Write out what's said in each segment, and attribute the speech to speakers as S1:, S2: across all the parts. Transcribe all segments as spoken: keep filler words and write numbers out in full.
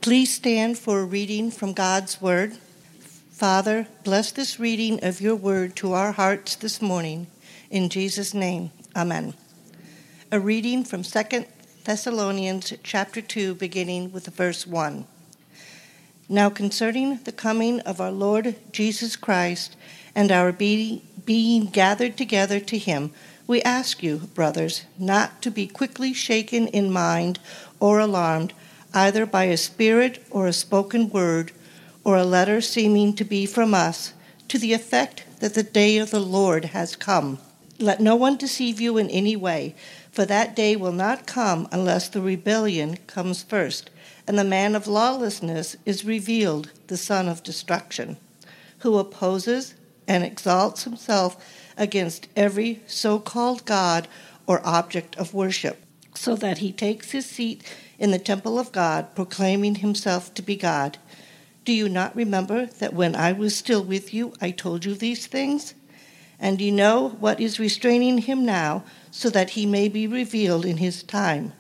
S1: Please stand for a reading from God's Word. Father, bless this reading of your Word to our hearts this morning. In Jesus' name, amen. A reading from Second Thessalonians chapter two, beginning with verse one. Now concerning the coming of our Lord Jesus Christ and our be- being gathered together to him, we ask you, brothers, not to be quickly shaken in mind or alarmed, either by a spirit or a spoken word, or a letter seeming to be from us, to the effect that the day of the Lord has come. Let no one deceive you in any way, for that day will not come unless the rebellion comes first, and the man of lawlessness is revealed, the son of destruction, who opposes and exalts himself against every so-called God or object of worship, so that he takes his seat in the temple of God, proclaiming himself to be God. Do you not remember that when I was still with you, I told you these things? And you know what is restraining him now, so that he may be revealed in his time.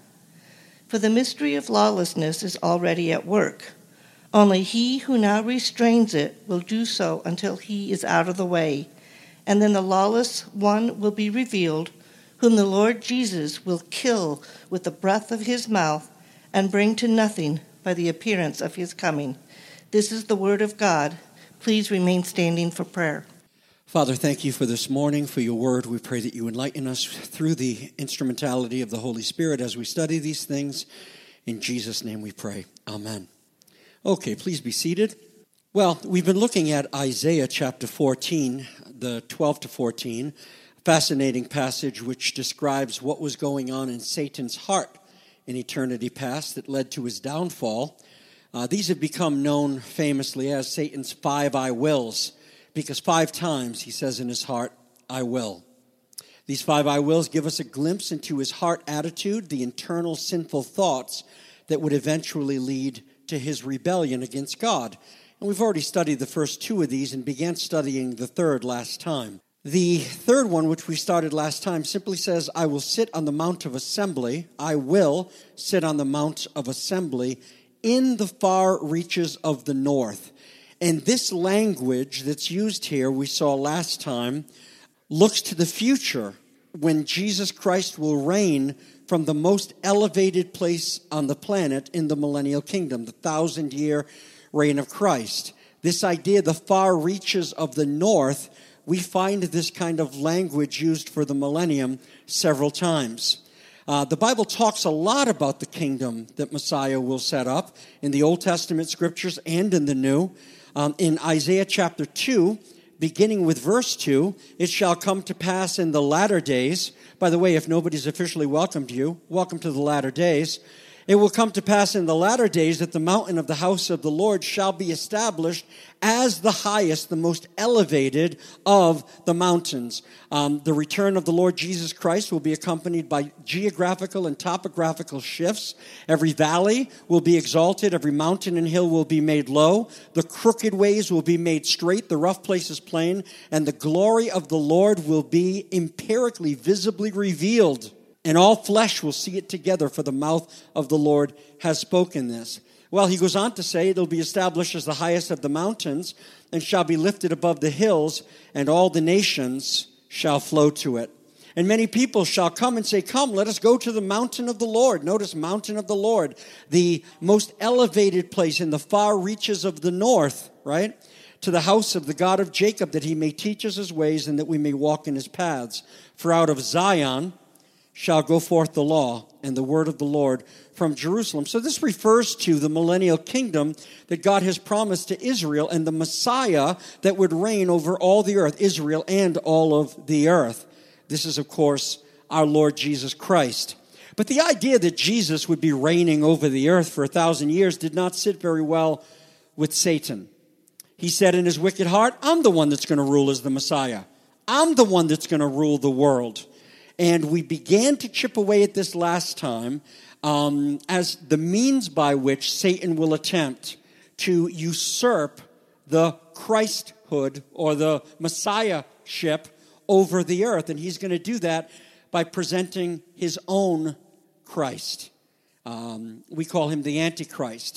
S1: For the mystery of lawlessness is already at work. Only he who now restrains it will do so until he is out of the way. And then the lawless one will be revealed, whom the Lord Jesus will kill with the breath of his mouth and bring to nothing by the appearance of his coming. This is the word of God. Please remain standing for prayer.
S2: Father, thank you for this morning, for your word. We pray that you enlighten us through the instrumentality of the Holy Spirit as we study these things. In Jesus' name we pray. Amen. Okay, please be seated. Well, we've been looking at Isaiah chapter fourteen, the twelve to fourteen, a fascinating passage which describes what was going on in Satan's heart in eternity past that led to his downfall. Uh, these have become known famously as Satan's five I wills, because five times he says in his heart, I will. These five I wills give us a glimpse into his heart attitude, the internal sinful thoughts that would eventually lead to his rebellion against God. And we've already studied the first two of these and began studying the third last time. The third one, which we started last time, simply says, I will sit on the mount of assembly. I will sit on the mount of assembly in the far reaches of the north. And this language that's used here, we saw last time, looks to the future when Jesus Christ will reign from the most elevated place on the planet in the millennial kingdom, the thousand-year reign of Christ. This idea, the far reaches of the north, we find this kind of language used for the millennium several times. Uh, the Bible talks a lot about the kingdom that Messiah will set up in the Old Testament scriptures and in the New. Um, in Isaiah chapter two, beginning with verse two, it shall come to pass in the latter days. By the way, if nobody's officially welcomed you, welcome to the latter days. It will come to pass in the latter days that the mountain of the house of the Lord shall be established as the highest, the most elevated of the mountains. Um, the return of the Lord Jesus Christ will be accompanied by geographical and topographical shifts. Every valley will be exalted. Every mountain and hill will be made low. The crooked ways will be made straight. The rough places plain. And the glory of the Lord will be empirically, visibly revealed. And all flesh will see it together, for the mouth of the Lord has spoken this. Well, he goes on to say, it'll be established as the highest of the mountains, and shall be lifted above the hills, and all the nations shall flow to it. And many people shall come and say, come, let us go to the mountain of the Lord. Notice, mountain of the Lord, the most elevated place in the far reaches of the north, right? To the house of the God of Jacob, that he may teach us his ways, and that we may walk in his paths. For out of Zion shall go forth the law and the word of the Lord from Jerusalem. So this refers to the millennial kingdom that God has promised to Israel and the Messiah that would reign over all the earth, Israel and all of the earth. This is, of course, our Lord Jesus Christ. But the idea that Jesus would be reigning over the earth for a thousand years did not sit very well with Satan. He said in his wicked heart, I'm the one that's going to rule as the Messiah. I'm the one that's going to rule the world. And we began to chip away at this last time um, as the means by which Satan will attempt to usurp the Christhood or the Messiahship over the earth. And he's going to do that by presenting his own Christ. Um, we call him the Antichrist.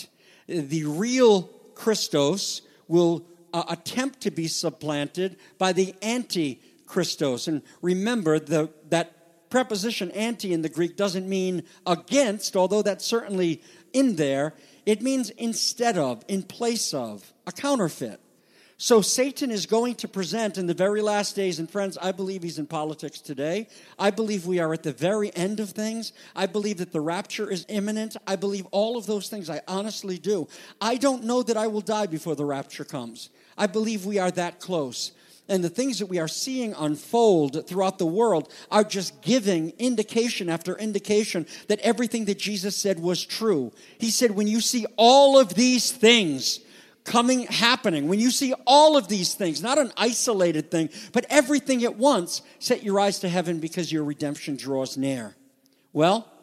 S2: the real Christos will uh, attempt to be supplanted by the anti-Christos. And remember, the, that preposition anti in the Greek doesn't mean against, although that's certainly in there. It means instead of, in place of, a counterfeit. So Satan is going to present in the very last days, and friends, I believe he's in politics today. I believe we are at the very end of things. I believe that the rapture is imminent. I believe all of those things. I honestly do. I don't know that I will die before the rapture comes. I believe we are that close. And the things that we are seeing unfold throughout the world are just giving indication after indication that everything that Jesus said was true. He said, when you see all of these things coming, happening, when you see all of these things, not an isolated thing, but everything at once, set your eyes to heaven because your redemption draws near. Well,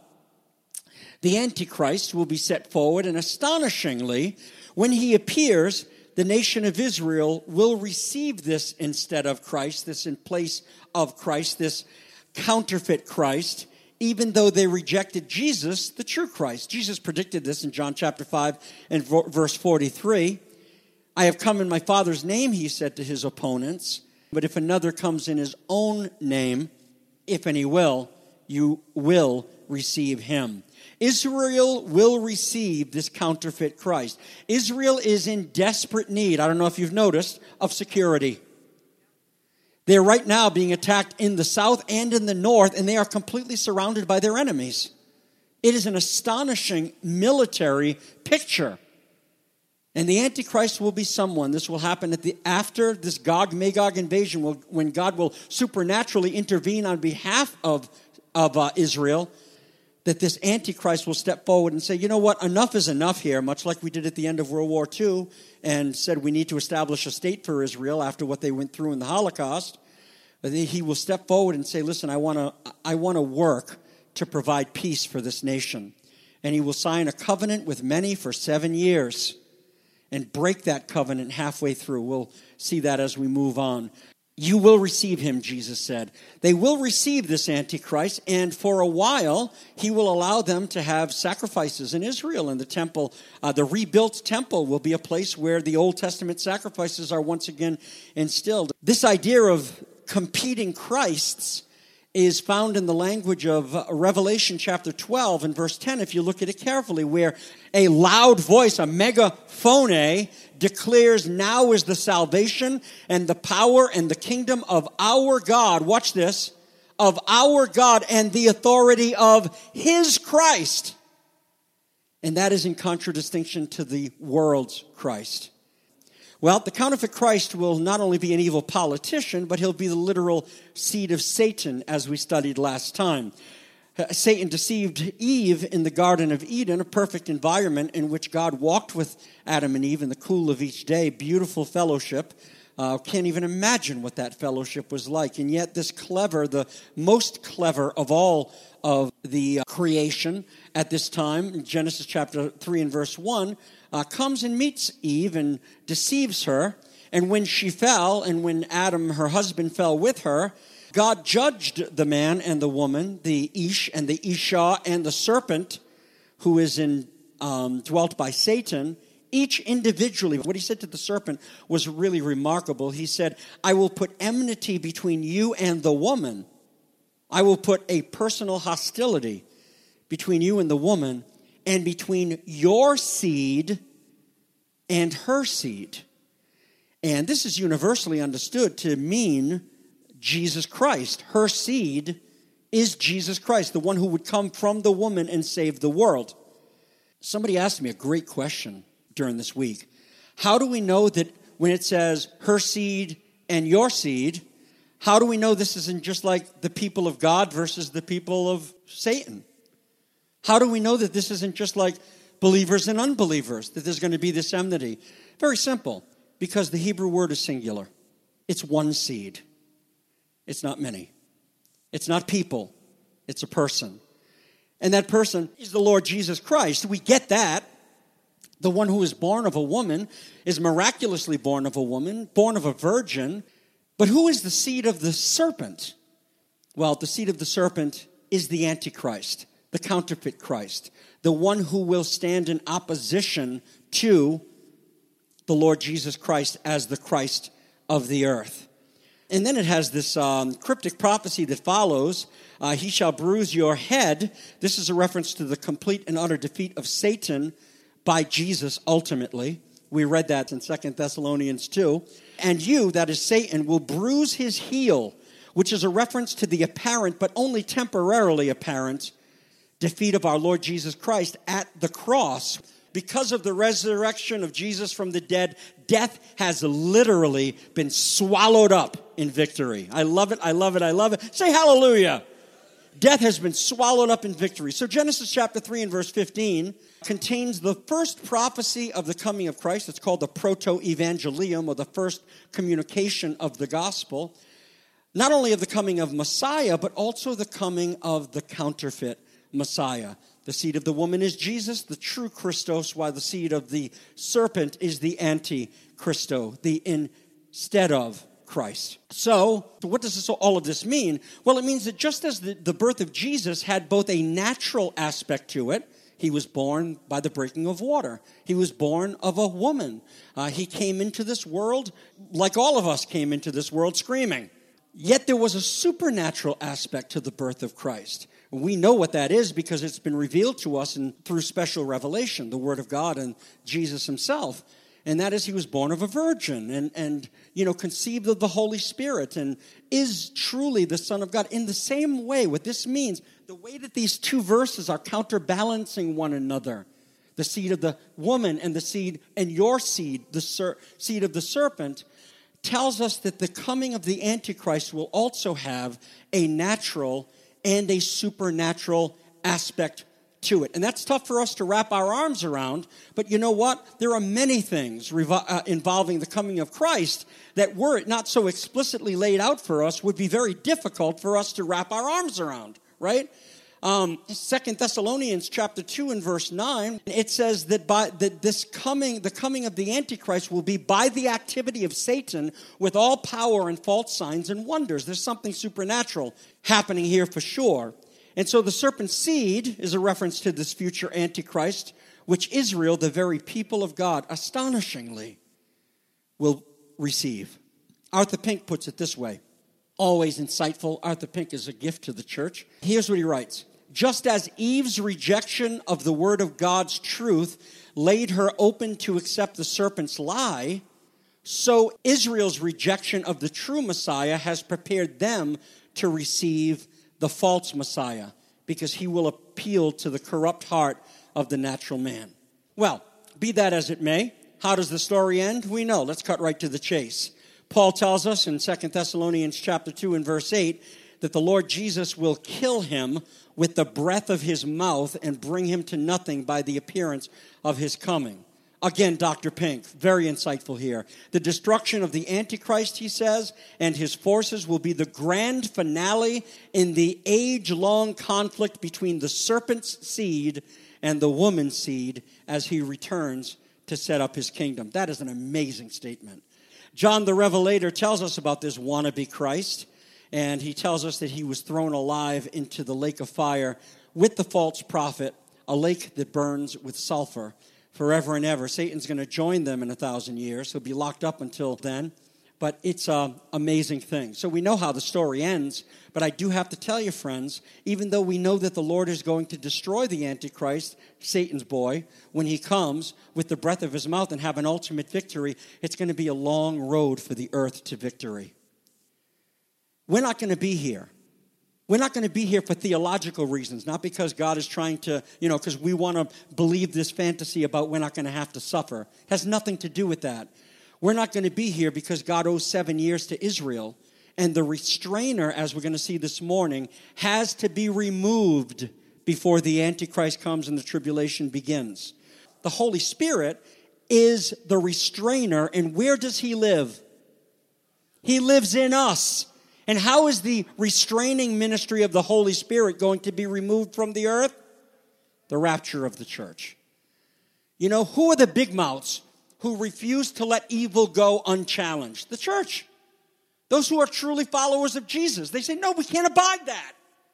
S2: the Antichrist will be set forward, and astonishingly, when he appears, the nation of Israel will receive this instead of Christ, this in place of Christ, this counterfeit Christ, even though they rejected Jesus, the true Christ. Jesus predicted this in John chapter five and verse forty-three. I have come in my Father's name, he said to his opponents, but if another comes in his own name, if any will, you will receive him. Israel will receive this counterfeit Christ. Israel is in desperate need, I don't know if you've noticed, of security. They're right now being attacked in the south and in the north, and they are completely surrounded by their enemies. It is an astonishing military picture. And the Antichrist will be someone, this will happen at the after this Gog-Magog invasion, will, when God will supernaturally intervene on behalf of, of uh, Israel, that this Antichrist will step forward and say, you know what, enough is enough here, much like we did at the end of World War Two, and said we need to establish a state for Israel after what they went through in the Holocaust. But he will step forward and say, listen, I want to I want to work to provide peace for this nation. And he will sign a covenant with many for seven years and break that covenant halfway through. We'll see that as we move on. You will receive him, Jesus said. They will receive this Antichrist, and for a while, he will allow them to have sacrifices in Israel. And the temple, uh, the rebuilt temple, will be a place where the Old Testament sacrifices are once again instilled. This idea of competing Christs is found in the language of Revelation chapter twelve and verse ten, if you look at it carefully, where a loud voice, a megaphone, declares, now is the salvation and the power and the kingdom of our God, watch this, of our God and the authority of his Christ. And that is in contradistinction to the world's Christ. Well, the counterfeit Christ will not only be an evil politician, but he'll be the literal seed of Satan, as we studied last time. Satan deceived Eve in the Garden of Eden, a perfect environment in which God walked with Adam and Eve in the cool of each day. Beautiful fellowship. Uh, can't even imagine what that fellowship was like. And yet this clever, the most clever of all of the uh, creation at this time, in Genesis chapter three and verse one, uh, comes and meets Eve and deceives her. And when she fell, and when Adam, her husband, fell with her, God judged the man and the woman, the Ish and the Isha and the serpent, who is in um, dwelt by Satan, each individually. What he said to the serpent was really remarkable. He said, I will put enmity between you and the woman. I will put a personal hostility between you and the woman, and between your seed and her seed. And this is universally understood to mean Jesus Christ. Her seed is Jesus Christ, the one who would come from the woman and save the world. Somebody asked me a great question during this week. How do we know that when it says her seed and your seed, how do we know this isn't just like the people of God versus the people of Satan? How do we know that this isn't just like believers and unbelievers, that there's going to be this enmity? Very simple, because the Hebrew word is singular. It's one seed. It's not many. It's not people. It's a person. And that person is the Lord Jesus Christ. We get that. The one who is born of a woman is miraculously born of a woman, born of a virgin. But who is the seed of the serpent? Well, the seed of the serpent is the Antichrist, the counterfeit Christ, the one who will stand in opposition to the Lord Jesus Christ as the Christ of the earth. And then it has this um, cryptic prophecy that follows. Uh, he shall bruise your head. This is a reference to the complete and utter defeat of Satan by Jesus ultimately. We read that in Second Thessalonians two. And you, that is Satan, will bruise his heel, which is a reference to the apparent, but only temporarily apparent, defeat of our Lord Jesus Christ at the cross. Because of the resurrection of Jesus from the dead, death has literally been swallowed up in victory. I love it, I love it, I love it. Say hallelujah. Death has been swallowed up in victory. So Genesis chapter three and verse fifteen contains the first prophecy of the coming of Christ. It's called the proto-evangelium, or the first communication of the gospel. Not only of the coming of Messiah, but also the coming of the counterfeit Messiah. The seed of the woman is Jesus, the true Christos, while the seed of the serpent is the anti-Christo, the instead of Christ. So, what does this, all of this mean? Well, it means that just as the, the birth of Jesus had both a natural aspect to it, he was born by the breaking of water. He was born of a woman. Uh, he came into this world like all of us came into this world, screaming. Yet there was a supernatural aspect to the birth of Christ. We know what that is because it's been revealed to us in, through special revelation, the Word of God and Jesus himself. And that is, he was born of a virgin and, and, you know, conceived of the Holy Spirit and is truly the Son of God. In the same way, what this means, the way that these two verses are counterbalancing one another, the seed of the woman and the seed, and your seed, the ser- seed of the serpent, tells us that the coming of the Antichrist will also have a natural and a supernatural aspect to it. And that's tough for us to wrap our arms around, but you know what? There are many things revo- uh, involving the coming of Christ that, were it not so explicitly laid out for us, would be very difficult for us to wrap our arms around, right? Um, Second Thessalonians chapter two and verse nine, it says that by that this coming, the coming of the Antichrist will be by the activity of Satan with all power and false signs and wonders. There's something supernatural happening here for sure. And so the serpent's seed is a reference to this future Antichrist, which Israel, the very people of God, astonishingly will receive. Arthur Pink puts it this way. Always insightful. Arthur Pink is a gift to the church. Here's what he writes. Just as Eve's rejection of the word of God's truth laid her open to accept the serpent's lie, so Israel's rejection of the true Messiah has prepared them to receive the false Messiah, because he will appeal to the corrupt heart of the natural man. Well, be that as it may, how does the story end? We know. Let's cut right to the chase. Paul tells us in Second Thessalonians chapter two and verse eight that the Lord Jesus will kill him with the breath of his mouth and bring him to nothing by the appearance of his coming. Again, Doctor Pink, very insightful here. The destruction of the Antichrist, he says, and his forces will be the grand finale in the age-long conflict between the serpent's seed and the woman's seed as he returns to set up his kingdom. That is an amazing statement. John the Revelator tells us about this wannabe Christ, and he tells us that he was thrown alive into the lake of fire with the false prophet, a lake that burns with sulfur forever and ever. Satan's going to join them in a thousand years. He'll be locked up until then. But it's an amazing thing. So we know how the story ends. But I do have to tell you, friends, even though we know that the Lord is going to destroy the Antichrist, Satan's boy, when he comes with the breath of his mouth and have an ultimate victory, it's going to be a long road for the earth to victory. We're not going to be here. We're not going to be here for theological reasons, not because God is trying to, you know, because we want to believe this fantasy about we're not going to have to suffer. It has nothing to do with that. We're not going to be here because God owes seven years to Israel, and the restrainer, as we're going to see this morning, has to be removed before the Antichrist comes and the tribulation begins. The Holy Spirit is the restrainer, and where does he live? He lives in us. And how is the restraining ministry of the Holy Spirit going to be removed from the earth? The rapture of the church. You know, who are the big mouths who refuse to let evil go unchallenged? The church. Those who are truly followers of Jesus. They say, no, we can't abide that.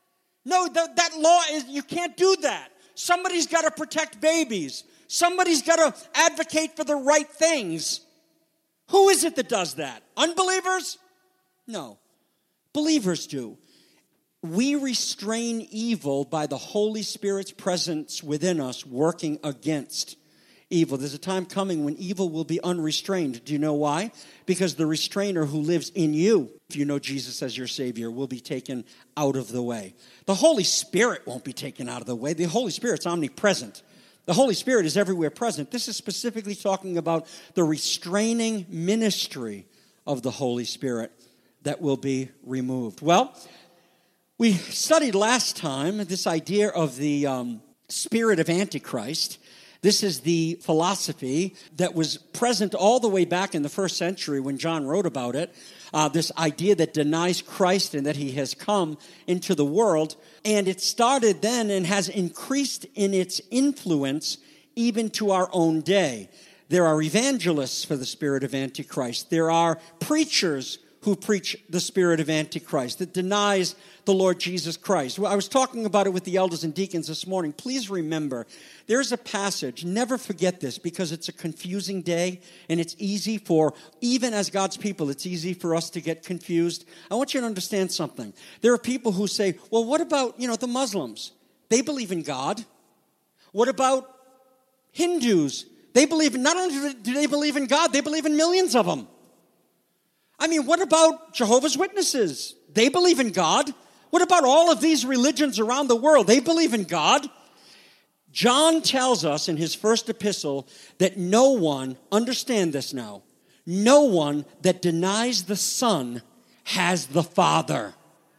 S2: No, that, that law is, you can't do that. Somebody's got to protect babies. Somebody's got to advocate for the right things. Who is it that does that? Unbelievers? No. Believers do. We restrain evil by the Holy Spirit's presence within us working against evil. There's a time coming when evil will be unrestrained. Do you know why? Because the restrainer who lives in you, if you know Jesus as your Savior, will be taken out of the way. The Holy Spirit won't be taken out of the way. The Holy Spirit's omnipresent. The Holy Spirit is everywhere present. This is specifically talking about the restraining ministry of the Holy Spirit that will be removed. Well, we studied last time this idea of the um, spirit of Antichrist. This is the philosophy that was present all the way back in the first century when John wrote about it. Uh, this idea that denies Christ and that he has come into the world. And it started then and has increased in its influence even to our own day. There are evangelists for the spirit of Antichrist. There are preachers who preach the spirit of Antichrist, that denies the Lord Jesus Christ. Well, I was talking about it with the elders and deacons this morning. Please remember, there's a passage, never forget this, because it's a confusing day, and it's easy for, even as God's people, it's easy for us to get confused. I want you to understand something. There are people who say, well, what about, you know, the Muslims? They believe in God. What about Hindus? They believe, not only do they believe in God, they believe in millions of them. I mean, what about Jehovah's Witnesses? They believe in God. What about all of these religions around the world? They believe in God. John tells us in his first epistle that no one, understand this now, no one that denies the Son has the Father.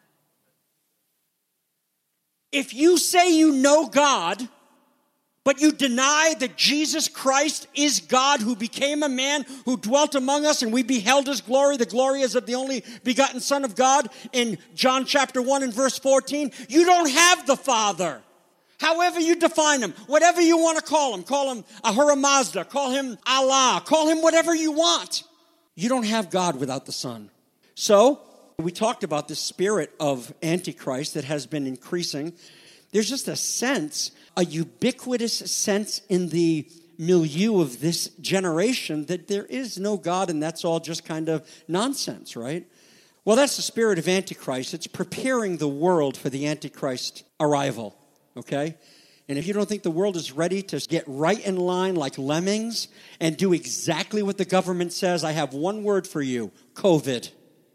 S2: If you say you know God, but you deny that Jesus Christ is God who became a man who dwelt among us and we beheld his glory, the glory as of the only begotten Son of God in John chapter one and verse fourteen, you don't have the Father. However you define him, whatever you want to call him, call him Ahura Mazda, call him Allah, call him whatever you want. You don't have God without the Son. So, we talked about the spirit of Antichrist that has been increasing. There's just a sense, a ubiquitous sense in the milieu of this generation that there is no God and that's all just kind of nonsense, right? Well, that's the spirit of Antichrist. It's preparing the world for the Antichrist arrival, okay? And if you don't think the world is ready to get right in line like lemmings and do exactly what the government says, I have one word for you, COVID.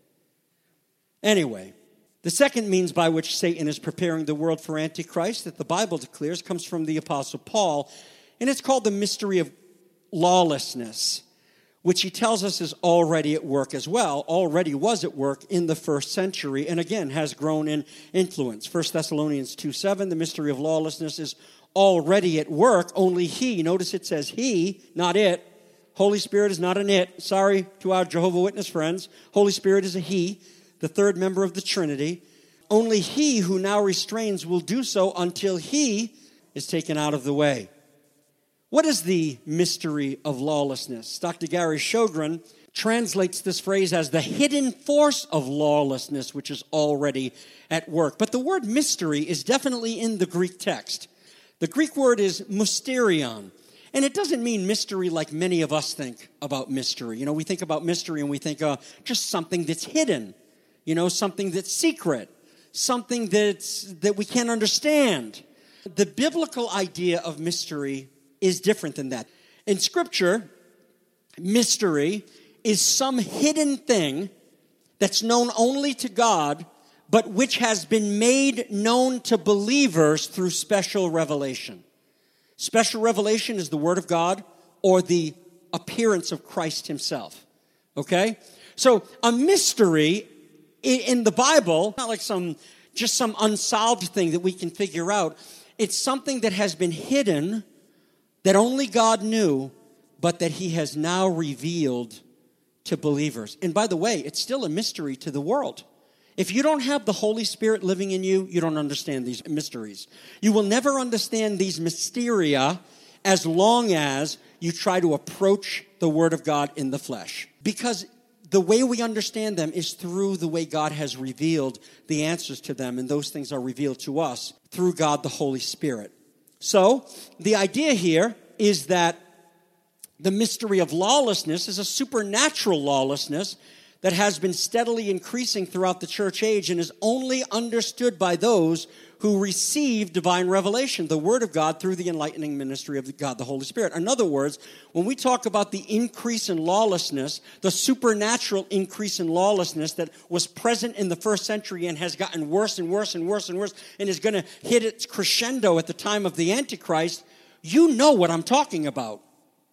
S2: Anyway, the second means by which Satan is preparing the world for Antichrist that the Bible declares comes from the Apostle Paul, and it's called the mystery of lawlessness, which he tells us is already at work as well, already was at work in the first century, and again has grown in influence. First Thessalonians two seven, the mystery of lawlessness is already at work, only he, notice it says he, not it. Holy Spirit is not an it. Sorry to our Jehovah's Witness friends. Holy Spirit is a he, the third member of the Trinity. Only he who now restrains will do so until he is taken out of the way. What is the mystery of lawlessness? Doctor Gary Sjogren translates this phrase as the hidden force of lawlessness, which is already at work. But the word mystery is definitely in the Greek text. The Greek word is mysterion. And it doesn't mean mystery like many of us think about mystery. You know, we think about mystery and we think uh, just something that's hidden. You know, something that's secret, something that's, that we can't understand. The biblical idea of mystery is different than that. In Scripture, mystery is some hidden thing that's known only to God, but which has been made known to believers through special revelation. Special revelation is the Word of God or the appearance of Christ himself. Okay? So a mystery in the Bible, not like some just some unsolved thing that we can figure out. It's something that has been hidden, that only God knew, but that he has now revealed to believers. And by the way, it's still a mystery to the world. If you don't have the Holy Spirit living in you, you don't understand these mysteries. You will never understand these mysteria as long as you try to approach the Word of God in the flesh. Because the way we understand them is through the way God has revealed the answers to them, and those things are revealed to us through God the Holy Spirit. So, the idea here is that the mystery of lawlessness is a supernatural lawlessness that has been steadily increasing throughout the church age and is only understood by those who receive divine revelation, the Word of God, through the enlightening ministry of God, the Holy Spirit. In other words, when we talk about the increase in lawlessness, the supernatural increase in lawlessness that was present in the first century and has gotten worse and worse and worse and worse and is going to hit its crescendo at the time of the Antichrist, you know what I'm talking about.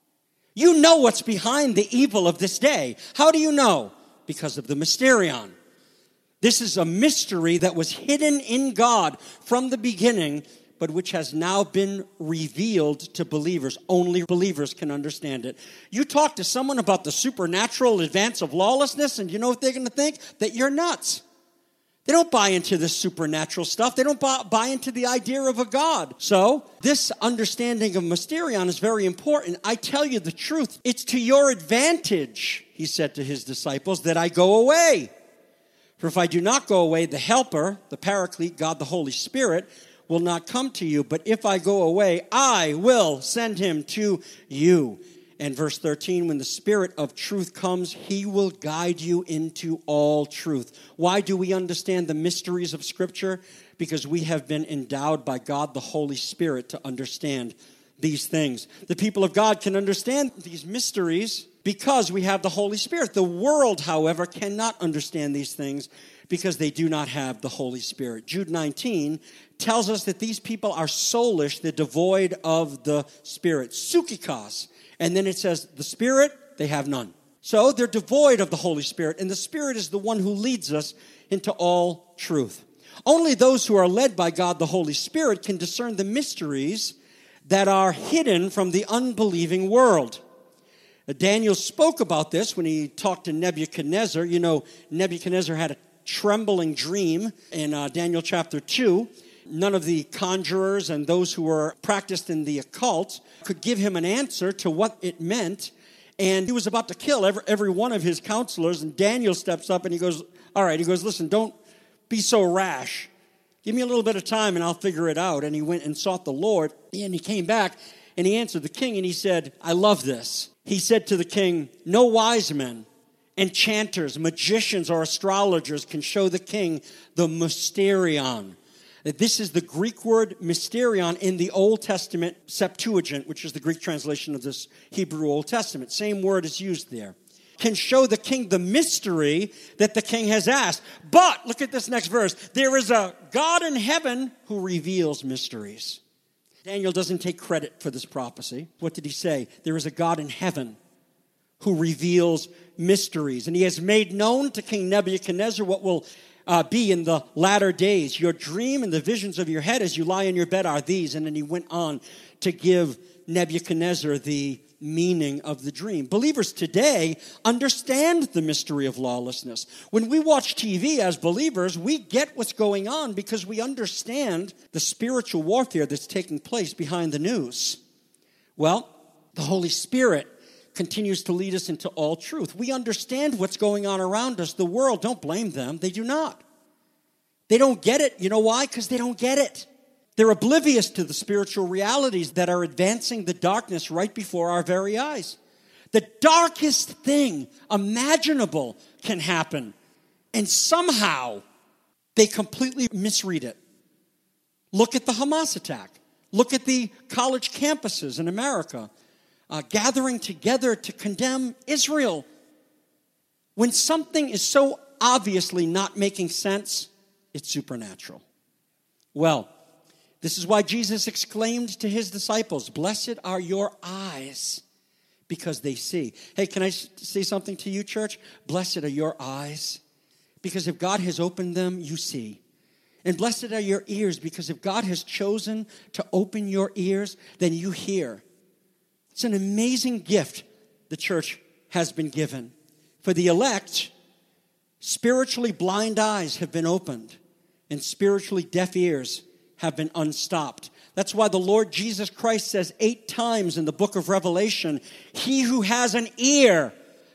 S2: You know what's behind the evil of this day. How do you know? Because of the mysterion. This is a mystery that was hidden in God from the beginning, but which has now been revealed to believers. Only believers can understand it. You talk to someone about the supernatural advance of lawlessness, and you know what they're going to think? That you're nuts. They don't buy into this supernatural stuff. They don't buy, buy into the idea of a God. So, this understanding of mysterion is very important. I tell you the truth. It's to your advantage, he said to his disciples, that I go away. For if I do not go away, the Helper, the Paraclete, God the Holy Spirit, will not come to you. But if I go away, I will send him to you. And verse thirteen, when the Spirit of truth comes, he will guide you into all truth. Why do we understand the mysteries of Scripture? Because we have been endowed by God the Holy Spirit to understand these things. The people of God can understand these mysteries because we have the Holy Spirit. The world, however, cannot understand these things because they do not have the Holy Spirit. Jude nineteen tells us that these people are soulish, they're devoid of the Spirit. Psychikos. And then it says, the Spirit, they have none. So they're devoid of the Holy Spirit, and the Spirit is the one who leads us into all truth. Only those who are led by God the Holy Spirit can discern the mysteries that are hidden from the unbelieving world. Daniel spoke about this when he talked to Nebuchadnezzar. You know, Nebuchadnezzar had a trembling dream in uh, Daniel chapter two. None of the conjurers and those who were practiced in the occult could give him an answer to what it meant. And he was about to kill every, every one of his counselors. And Daniel steps up and he goes, all right, he goes, listen, don't be so rash. Give me a little bit of time and I'll figure it out. And he went and sought the Lord. And he came back and he answered the king and he said, I love this. He said to the king, no wise men, enchanters, magicians, or astrologers can show the king the mysterion. This is the Greek word mysterion in the Old Testament Septuagint, which is the Greek translation of this Hebrew Old Testament. Same word is used there. Can show the king the mystery that the king has asked. But, look at this next verse. There is a God in heaven who reveals mysteries. Daniel doesn't take credit for this prophecy. What did he say? There is a God in heaven who reveals mysteries. And he has made known to King Nebuchadnezzar what will uh, be in the latter days. Your dream and the visions of your head as you lie in your bed are these. And then he went on to give Nebuchadnezzar the meaning of the dream. Believers today understand the mystery of lawlessness. When we watch T V as believers, we get what's going on because we understand the spiritual warfare that's taking place behind the news. Well, the Holy Spirit continues to lead us into all truth. We understand what's going on around us. The world, don't blame them. They do not. They don't get it. You know why? Because they don't get it. They're oblivious to the spiritual realities that are advancing the darkness right before our very eyes. The darkest thing imaginable can happen, and somehow they completely misread it. Look at the Hamas attack. Look at the college campuses in America uh, gathering together to condemn Israel. When something is so obviously not making sense, it's supernatural. Well, this is why Jesus exclaimed to his disciples, blessed are your eyes because they see. Hey, can I say something to you, church? Blessed are your eyes because if God has opened them, you see. And blessed are your ears because if God has chosen to open your ears, then you hear. It's an amazing gift the church has been given. For the elect, spiritually blind eyes have been opened and spiritually deaf ears have been unstopped. That's why the Lord Jesus Christ says eight times in the book of Revelation, he who has an ear,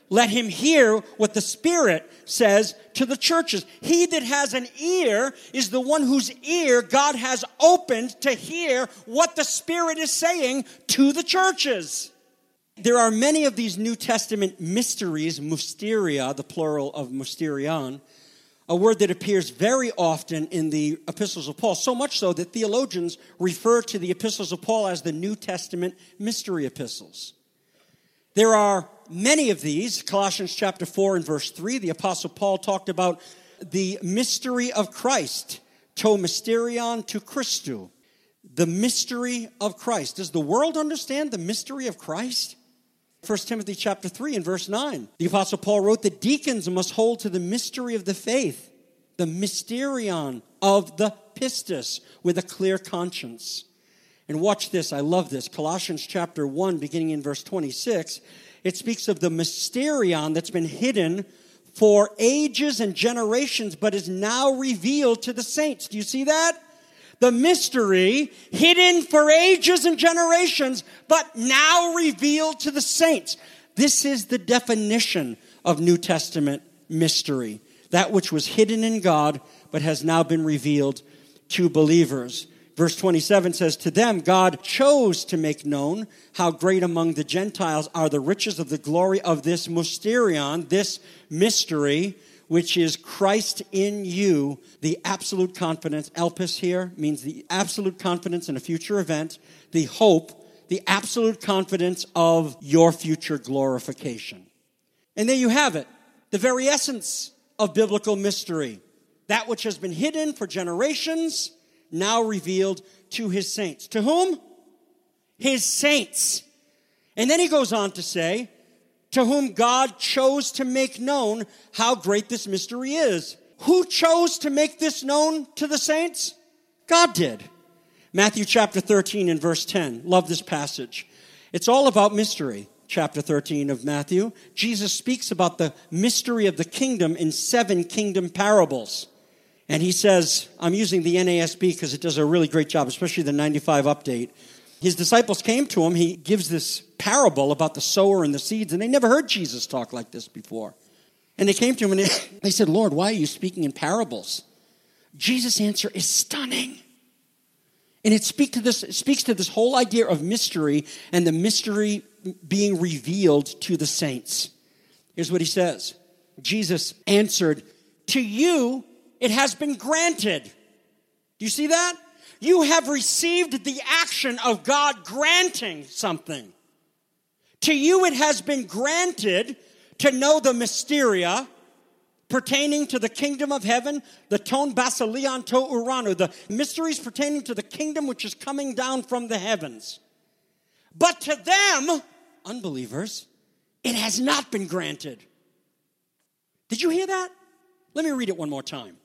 S2: let him hear what the Spirit says to the churches. He that has an ear is the one whose ear God has opened to hear what the Spirit is saying to the churches. There are many of these New Testament mysteries, mysteria, the plural of mysterion, a word that appears very often in the epistles of Paul, so much so that theologians refer to the epistles of Paul as the New Testament mystery epistles. There are many of these. Colossians chapter four and verse three, the Apostle Paul talked about the mystery of Christ, to mysterion to Christou, the mystery of Christ. Does the world understand the mystery of Christ? First Timothy chapter three and verse nine, the Apostle Paul wrote that deacons must hold to the mystery of the faith, the mysterion of the pistis, with a clear conscience. And watch this, I love this. Colossians chapter one, beginning in verse twenty-six, it speaks of the mysterion that's been hidden for ages and generations, but is now revealed to the saints. Do you see that? The mystery hidden for ages and generations, but now revealed to the saints. This is the definition of New Testament mystery. That which was hidden in God, but has now been revealed to believers. Verse twenty-seven says, to them God chose to make known how great among the Gentiles are the riches of the glory of this mysterion, this mystery, which is Christ in you, the absolute confidence. Elpis here means the absolute confidence in a future event, the hope, the absolute confidence of your future glorification. And there you have it, the very essence of biblical mystery. That which has been hidden for generations, now revealed to his saints. To whom? His saints. And then he goes on to say, to whom God chose to make known how great this mystery is. Who chose to make this known to the saints? God did. Matthew chapter thirteen and verse ten. Love this passage. It's all about mystery. Chapter thirteen of Matthew. Jesus speaks about the mystery of the kingdom in seven kingdom parables. And he says, I'm using the N A S B because it does a really great job, especially the ninety-five update. His disciples came to him. He gives this parable about the sower and the seeds, and they never heard Jesus talk like this before. And they came to him and they, they said, Lord, why are you speaking in parables? Jesus' answer is stunning. And it, speak to this, it speaks to this whole idea of mystery and the mystery being revealed to the saints. Here's what he says. Jesus answered, to you it has been granted. Do you see that? You have received the action of God granting something. To you it has been granted to know the mysteria pertaining to the kingdom of heaven, the ton basilion to urano, the mysteries pertaining to the kingdom which is coming down from the heavens. But to them, unbelievers, it has not been granted. Did you hear that? Let me read it one more time.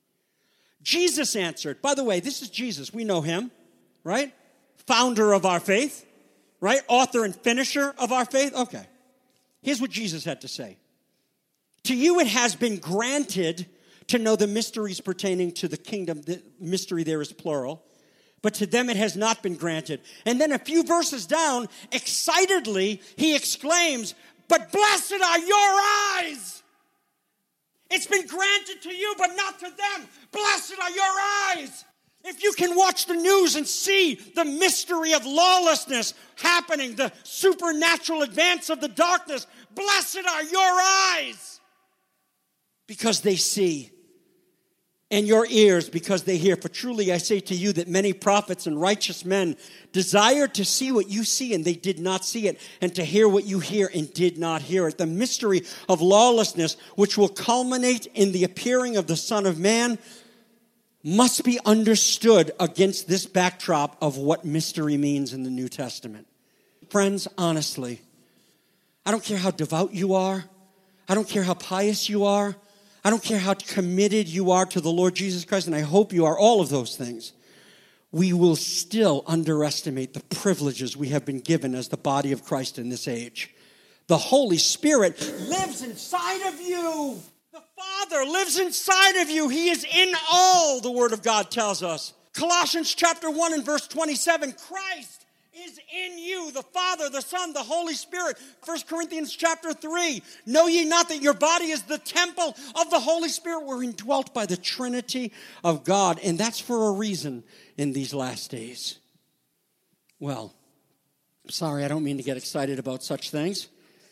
S2: Jesus answered. By the way, this is Jesus. We know him, right? Founder of our faith, right? Author and finisher of our faith. Okay. Here's what Jesus had to say. To you it has been granted to know the mysteries pertaining to the kingdom. The mystery there is plural. But to them it has not been granted. And then a few verses down, excitedly, he exclaims, but blessed are your eyes. It's been granted to you, but not to them. Blessed are your eyes. If you can watch the news and see the mystery of lawlessness happening, the supernatural advance of the darkness, blessed are your eyes because they see, and your ears because they hear. For truly I say to you that many prophets and righteous men desired to see what you see and they did not see it, and to hear what you hear and did not hear it. The mystery of lawlessness, which will culminate in the appearing of the Son of Man, must be understood against this backdrop of what mystery means in the New Testament. Friends, honestly, I don't care how devout you are. I don't care how pious you are. I don't care how committed you are to the Lord Jesus Christ, and I hope you are all of those things. We will still underestimate the privileges we have been given as the body of Christ in this age. The Holy Spirit lives inside of you. The Father lives inside of you. He is in all, the Word of God tells us. Colossians chapter one and verse twenty-seven, Christ is in you, the Father, the Son, the Holy Spirit. First Corinthians chapter three. Know ye not that your body is the temple of the Holy Spirit? We're indwelt by the Trinity of God, and that's for a reason in these last days. Well, sorry, I don't mean to get excited about such things.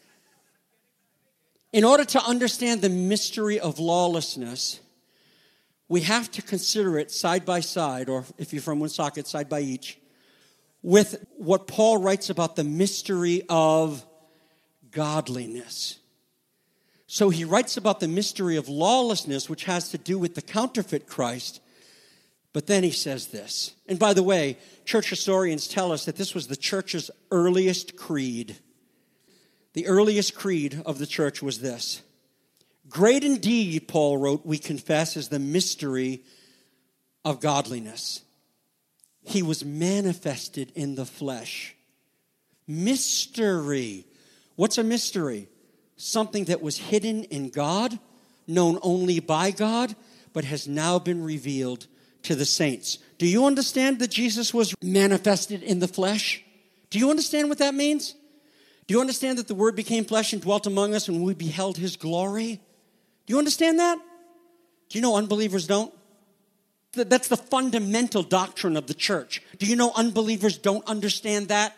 S2: In order to understand the mystery of lawlessness, we have to consider it side by side, or if you're from Woonsocket, side by each, with what Paul writes about the mystery of godliness. So he writes about the mystery of lawlessness, which has to do with the counterfeit Christ, but then he says this. And by the way, church historians tell us that this was the church's earliest creed. The earliest creed of the church was this. Great indeed, Paul wrote, we confess, is the mystery of godliness. He was manifested in the flesh. Mystery. What's a mystery? Something that was hidden in God, known only by God, but has now been revealed to the saints. Do you understand that Jesus was manifested in the flesh? Do you understand what that means? Do you understand that the Word became flesh and dwelt among us and we beheld His glory? Do you understand that? Do you know unbelievers don't? That's the fundamental doctrine of the church. Do you know unbelievers don't understand that?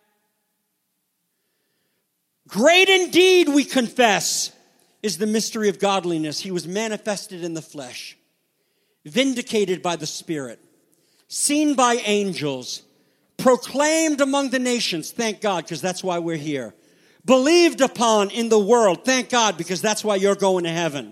S2: Great indeed, we confess, is the mystery of godliness. He was manifested in the flesh, vindicated by the Spirit, seen by angels, proclaimed among the nations, thank God, because that's why we're here. Believed upon in the world, thank God, because that's why you're going to heaven.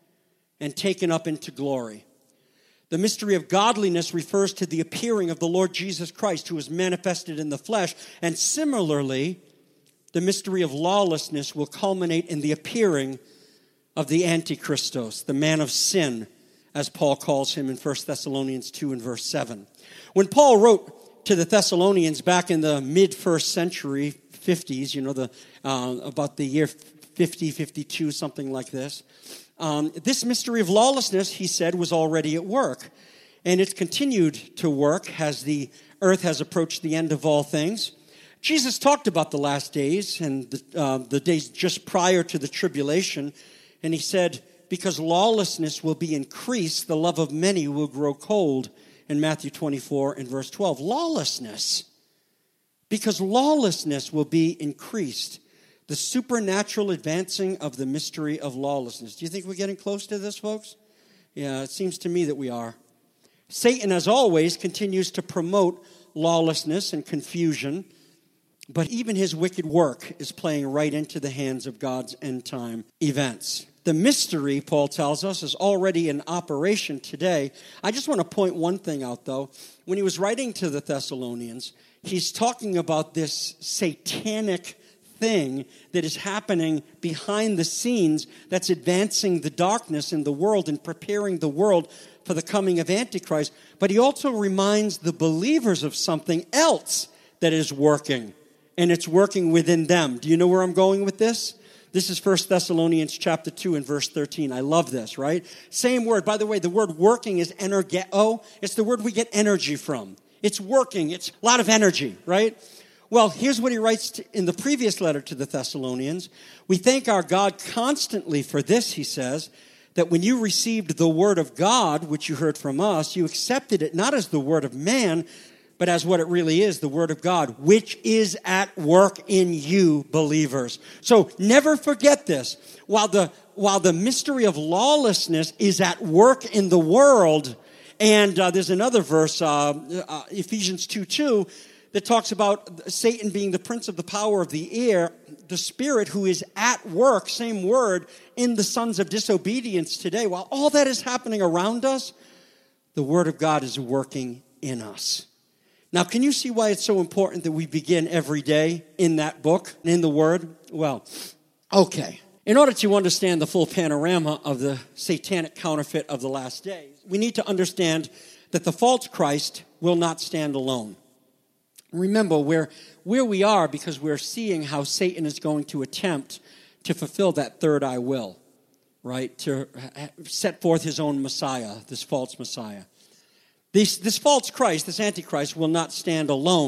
S2: And taken up into glory. The mystery of godliness refers to the appearing of the Lord Jesus Christ, who was manifested in the flesh. And similarly, the mystery of lawlessness will culminate in the appearing of the Antichristos, the man of sin, as Paul calls him in First Thessalonians two and verse seven. When Paul wrote to the Thessalonians back in the mid-first century, fifties, you know, the uh, about the year fifty, fifty-two, something like this, um, this mystery of lawlessness, he said, was already at work. And it's continued to work as the earth has approached the end of all things. Jesus talked about the last days and the, uh, the days just prior to the tribulation, and he said, because lawlessness will be increased, the love of many will grow cold, in Matthew twenty-four and verse twelve. Lawlessness. Because lawlessness will be increased. The supernatural advancing of the mystery of lawlessness. Do you think we're getting close to this, folks? Yeah, it seems to me that we are. Satan, as always, continues to promote lawlessness and confusion, but even his wicked work is playing right into the hands of God's end-time events. The mystery, Paul tells us, is already in operation today. I just want to point one thing out, though. When he was writing to the Thessalonians, he's talking about this satanic thing that is happening behind the scenes that's advancing the darkness in the world and preparing the world for the coming of Antichrist. But he also reminds the believers of something else that is working, and it's working within them. Do you know where I'm going with this? This is First Thessalonians chapter two and verse thirteen. I love this, right? Same word. By the way, the word working is energeo. It's the word we get energy from. It's working. It's a lot of energy, right? Well, here's what he writes to, in the previous letter to the Thessalonians. We thank our God constantly for this, he says, that when you received the word of God, which you heard from us, you accepted it not as the word of man, but as what it really is, the word of God, which is at work in you, believers. So never forget this. While the, while the mystery of lawlessness is at work in the world, and uh, there's another verse, uh, uh, Ephesians two two, that talks about Satan being the prince of the power of the air, the spirit who is at work, same word, in the sons of disobedience today. While all that is happening around us, the word of God is working in us. Now, can you see why it's so important that we begin every day in that book, in the Word? Well, okay. In order to understand the full panorama of the satanic counterfeit of the last days, we need to understand that the false Christ will not stand alone. Remember, where, where we are, because we're seeing how Satan is going to attempt to fulfill that third I will, right? To set forth his own Messiah, this false Messiah. This, this false Christ, this Antichrist, will not stand alone,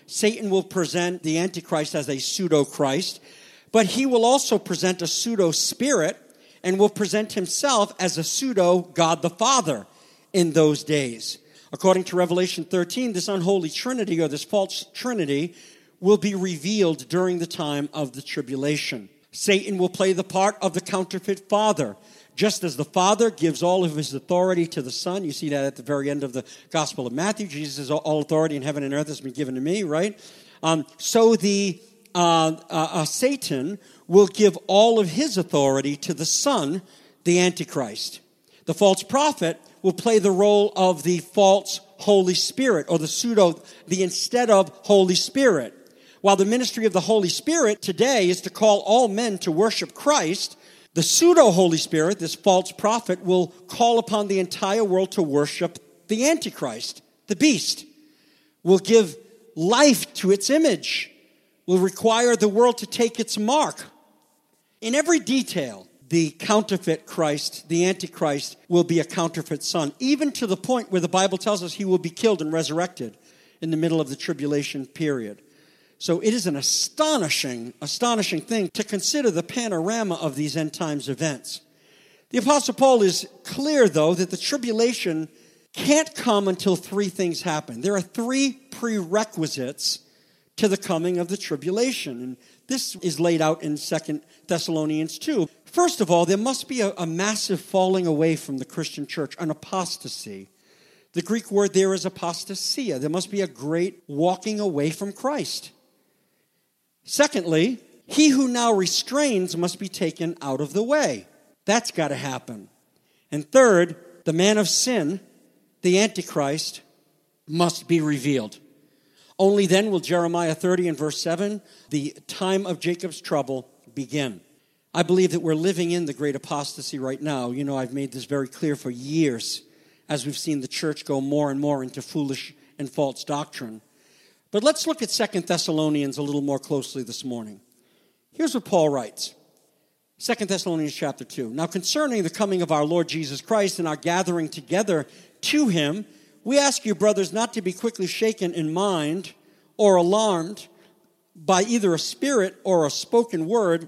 S2: Satan will present the Antichrist as a pseudo-Christ, but he will also present a pseudo-spirit and will present himself as a pseudo-God the Father in those days. According to Revelation thirteen, this unholy trinity or this false trinity will be revealed during the time of the tribulation. Satan will play the part of the counterfeit father. Just as the Father gives all of his authority to the Son, you see that at the very end of the Gospel of Matthew. Jesus says, all authority in heaven and earth has been given to me, right? Um, so the uh, uh, uh, Satan will give all of his authority to the Son, the Antichrist. The false prophet will play the role of the false Holy Spirit, or the pseudo, the instead of Holy Spirit. While the ministry of the Holy Spirit today is to call all men to worship Christ, the pseudo-Holy Spirit, this false prophet, will call upon the entire world to worship the Antichrist, the beast, will give life to its image, will require the world to take its mark. In every detail, the counterfeit Christ, the Antichrist, will be a counterfeit son, even to the point where the Bible tells us he will be killed and resurrected in the middle of the tribulation period. So it is an astonishing, astonishing thing to consider the panorama of these end times events. The Apostle Paul is clear, though, that the tribulation can't come until three things happen. There are three prerequisites to the coming of the tribulation. And this is laid out in Second Thessalonians two. First of all, there must be a, a massive falling away from the Christian church, an apostasy. The Greek word there is apostasia. There must be a great walking away from Christ. Secondly, he who now restrains must be taken out of the way. That's got to happen. And third, the man of sin, the Antichrist, must be revealed. Only then will Jeremiah thirty and verse seven, the time of Jacob's trouble, begin. I believe that we're living in the great apostasy right now. You know, I've made this very clear for years as we've seen the church go more and more into foolish and false doctrine. But let's look at Second Thessalonians a little more closely this morning. Here's what Paul writes. Second Thessalonians chapter two. Now concerning the coming of our Lord Jesus Christ and our gathering together to him, we ask you, brothers, not to be quickly shaken in mind or alarmed by either a spirit or a spoken word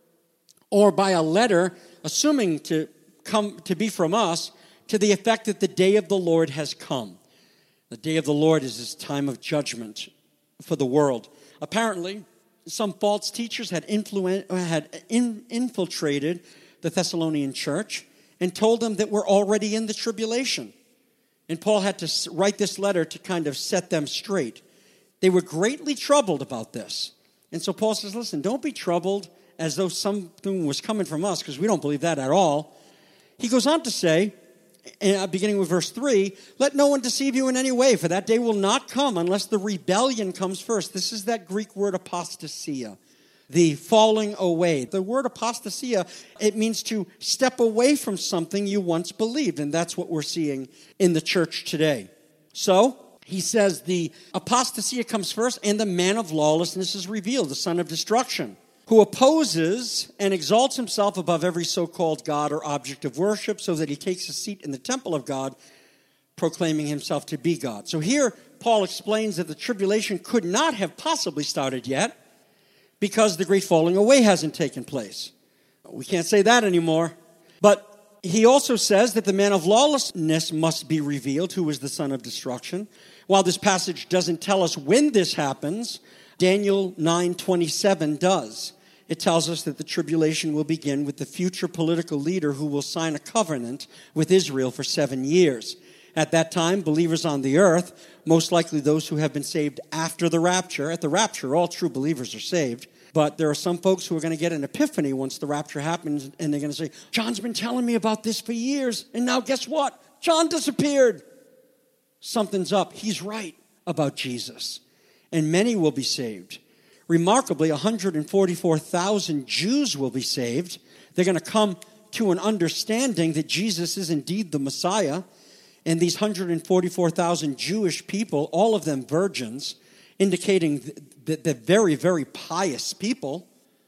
S2: or by a letter, assuming to come to be from us, to the effect that the day of the Lord has come. The day of the Lord is this time of judgment for the world. Apparently, some false teachers had, influen- had in- infiltrated the Thessalonian church and told them that we're already in the tribulation. And Paul had to write this letter to kind of set them straight. They were greatly troubled about this. And so Paul says, listen, don't be troubled as though something was coming from us, because we don't believe that at all. He goes on to say, beginning with verse three, let no one deceive you in any way, for that day will not come unless the rebellion comes first. This is that Greek word apostasia, the falling away. The word apostasia, it means to step away from something you once believed, and that's what we're seeing in the church today. So, he says the apostasia comes first, and the man of lawlessness is revealed, the son of destruction, who opposes and exalts himself above every so-called God or object of worship, so that he takes a seat in the temple of God, proclaiming himself to be God. So here, Paul explains that the tribulation could not have possibly started yet, because the great falling away hasn't taken place. We can't say that anymore. But he also says that the man of lawlessness must be revealed, who is the son of destruction. While this passage doesn't tell us when this happens, Daniel nine twenty-seven does. It tells us that the tribulation will begin with the future political leader who will sign a covenant with Israel for seven years. At that time, believers on the earth, most likely those who have been saved after the rapture. At the rapture, all true believers are saved. But there are some folks who are going to get an epiphany once the rapture happens, and they're going to say, John's been telling me about this for years, and now guess what? John disappeared. Something's up. He's right about Jesus. And many will be saved. Remarkably, one hundred forty-four thousand Jews will be saved. They're going to come to an understanding that Jesus is indeed the Messiah. And these one hundred forty-four thousand Jewish people, all of them virgins, indicating that they're very, very pious people,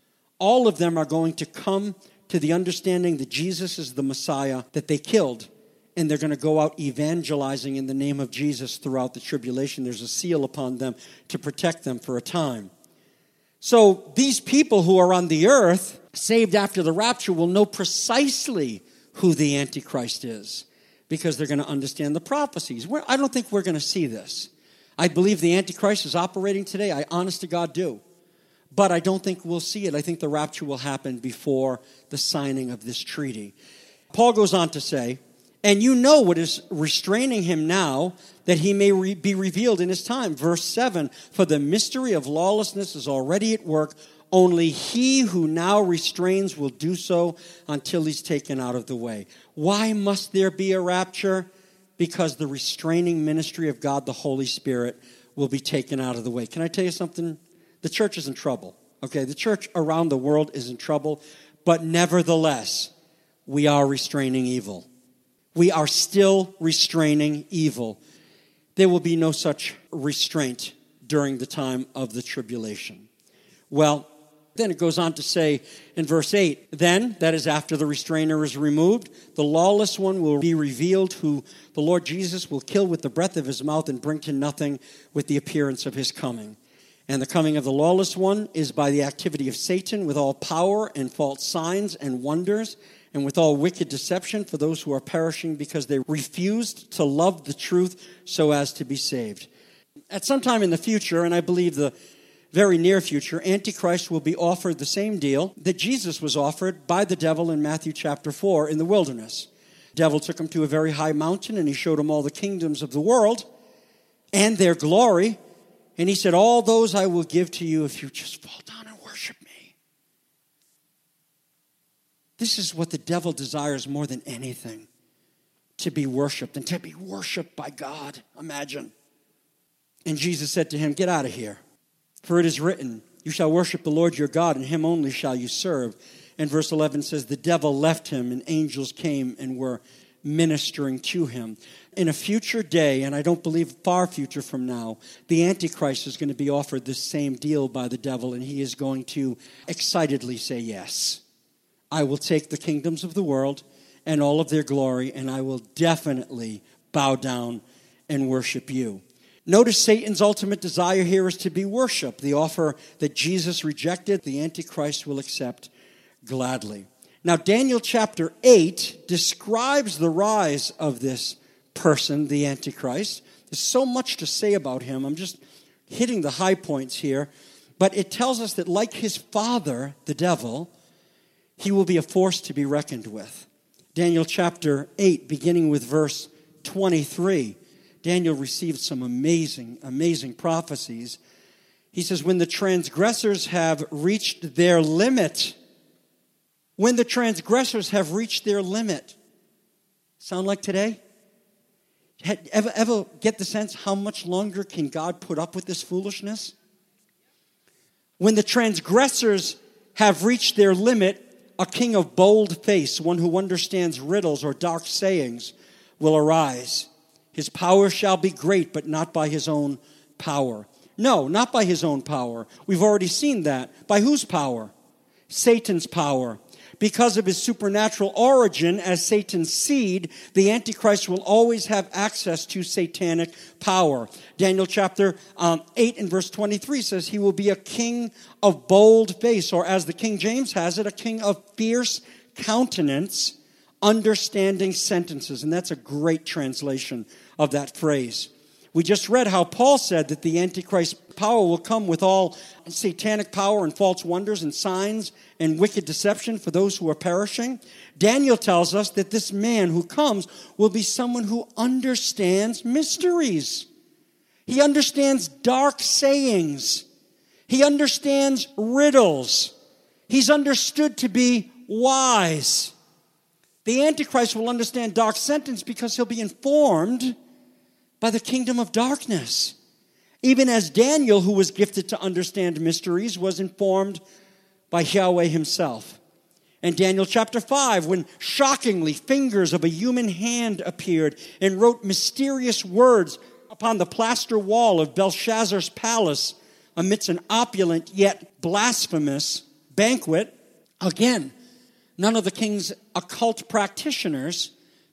S2: all of them are going to come to the understanding that Jesus is the Messiah that they killed and they're going to go out evangelizing in the name of Jesus throughout the tribulation. There's a seal upon them to protect them for a time. So these people who are on the earth, saved after the rapture, will know precisely who the Antichrist is because they're going to understand the prophecies. We're, I don't think we're going to see this. I believe the Antichrist is operating today. I honest to God do. But I don't think we'll see it. I think the rapture will happen before the signing of this treaty. Paul goes on to say, and you know what is restraining him now, that he may re- be revealed in his time. Verse seven, for the mystery of lawlessness is already at work. Only he who now restrains will do so until he's taken out of the way. Why must there be a rapture? Because the restraining ministry of God, the Holy Spirit, will be taken out of the way. Can I tell you something? The church is in trouble. Okay, the church around the world is in trouble. But nevertheless, we are restraining evil. We are still restraining evil. There will be no such restraint during the time of the tribulation. Well, then it goes on to say in verse eight, then, that is after the restrainer is removed, the lawless one will be revealed, who the Lord Jesus will kill with the breath of his mouth and bring to nothing with the appearance of his coming. And the coming of the lawless one is by the activity of Satan with all power and false signs and wonders and with all wicked deception for those who are perishing because they refused to love the truth so as to be saved. At some time in the future, and I believe the very near future, Antichrist will be offered the same deal that Jesus was offered by the devil in Matthew chapter four in the wilderness. The devil took him to a very high mountain and he showed him all the kingdoms of the world and their glory. And he said, all those I will give to you if you just fall down and worship me. This is what the devil desires more than anything, to be worshiped and to be worshiped by God. Imagine. And Jesus said to him, get out of here. For it is written, you shall worship the Lord your God, and him only shall you serve. And verse eleven says, the devil left him, and angels came and were ministering to him. In a future day, and I don't believe far future from now, the Antichrist is going to be offered this same deal by the devil, and he is going to excitedly say, yes, I will take the kingdoms of the world and all of their glory, and I will definitely bow down and worship you. Notice Satan's ultimate desire here is to be worshiped. The offer that Jesus rejected, the Antichrist will accept gladly. Now, Daniel chapter eight describes the rise of this person, the Antichrist. There's so much to say about him. I'm just hitting the high points here. But it tells us that like his father, the devil, he will be a force to be reckoned with. Daniel chapter eight, beginning with verse twenty-three. Daniel received some amazing, amazing prophecies. He says, when the transgressors have reached their limit, when the transgressors have reached their limit. Sound like today? Ever, ever get the sense how much longer can God put up with this foolishness? When the transgressors have reached their limit, a king of bold face, one who understands riddles or dark sayings, will arise. His power shall be great, but not by his own power. No, not by his own power. We've already seen that. By whose power? Satan's power. Because of his supernatural origin as Satan's seed, the Antichrist will always have access to satanic power. Daniel chapter um, eight and verse twenty-three says he will be a king of bold face, or as the King James has it, a king of fierce countenance, understanding sentences. And that's a great translation of that phrase. We just read how Paul said that the Antichrist power will come with all satanic power and false wonders and signs and wicked deception for those who are perishing. Daniel tells us that this man who comes will be someone who understands mysteries. He understands dark sayings. He understands riddles. He's understood to be wise. The Antichrist will understand dark sentence because he'll be informed by the kingdom of darkness. Even as Daniel, who was gifted to understand mysteries, was informed by Yahweh himself. And Daniel chapter five, when shockingly fingers of a human hand appeared and wrote mysterious words upon the plaster wall of Belshazzar's palace amidst an opulent yet blasphemous banquet, again, none of the king's occult practitioners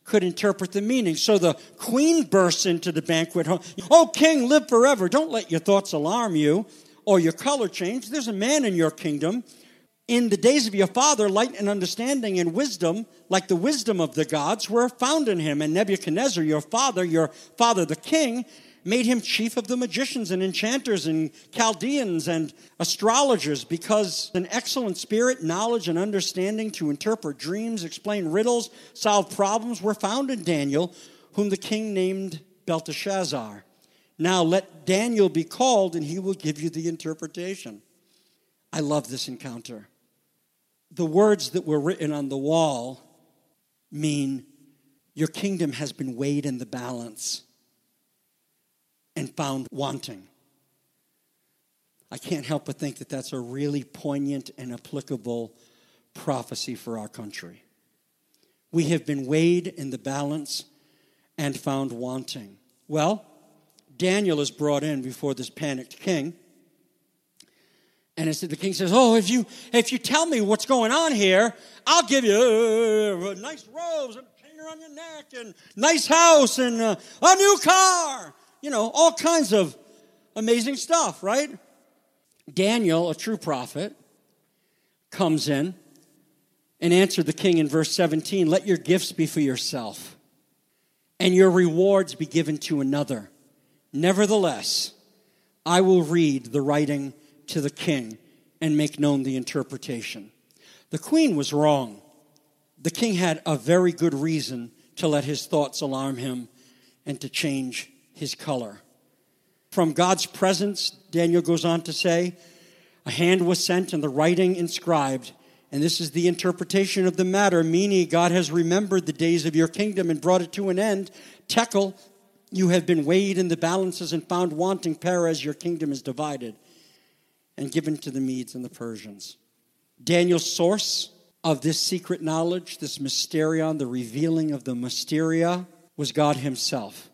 S2: could interpret the meaning. So the queen bursts into the banquet hall. "Oh, king, live forever. Don't let your thoughts alarm you or your color change. There's a man in your kingdom. In the days of your father, light and understanding and wisdom, like the wisdom of the gods, were found in him. And Nebuchadnezzar, your father, your father the king, made him chief of the magicians and enchanters and Chaldeans and astrologers, because an excellent spirit, knowledge, and understanding to interpret dreams, explain riddles, solve problems were found in Daniel, whom the king named Belteshazzar. Now let Daniel be called, and he will give you the interpretation." I love this encounter. The words that were written on the wall mean, your kingdom has been weighed in the balance and found wanting. I can't help but think that that's a really poignant and applicable prophecy for our country. We have been weighed in the balance and found wanting. Well, Daniel is brought in before this panicked king. And it's, the king says, "Oh, if you if you tell me what's going on here, I'll give you uh, nice robes and a chain around your neck and nice house and uh, a new car." You know, all kinds of amazing stuff, right? Daniel, a true prophet, comes in and answered the king in verse seventeen, "Let your gifts be for yourself, and your rewards be given to another. Nevertheless, I will read the writing to the king and make known the interpretation." The queen was wrong. The king had a very good reason to let his thoughts alarm him and to change his color. From God's presence, Daniel goes on to say, "A hand was sent and the writing inscribed, and this is the interpretation of the matter, meaning God has remembered the days of your kingdom and brought it to an end. Tekel, you have been weighed in the balances and found wanting. Perez, your kingdom is divided and given to the Medes and the Persians." Daniel's source of this secret knowledge, this mysterion, the revealing of the mysteria, was God himself.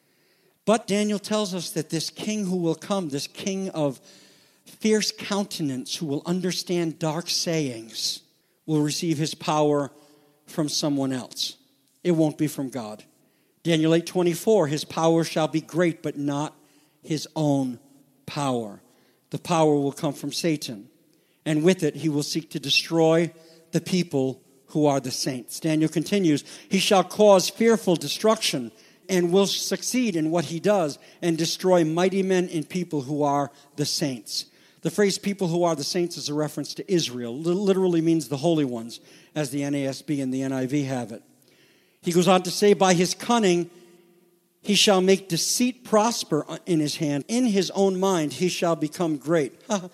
S2: But Daniel tells us that this king who will come, this king of fierce countenance who will understand dark sayings, will receive his power from someone else. It won't be from God. Daniel eight twenty-four, "His power shall be great, but not his own power." The power will come from Satan, and with it he will seek to destroy the people who are the saints. Daniel continues, "He shall cause fearful destruction and will succeed in what he does and destroy mighty men and people who are the saints." The phrase "people who are the saints" is a reference to Israel. It literally means the holy ones, as the N A S B and the N I V have it. He goes on to say, "By his cunning he shall make deceit prosper in his hand. In his own mind he shall become great."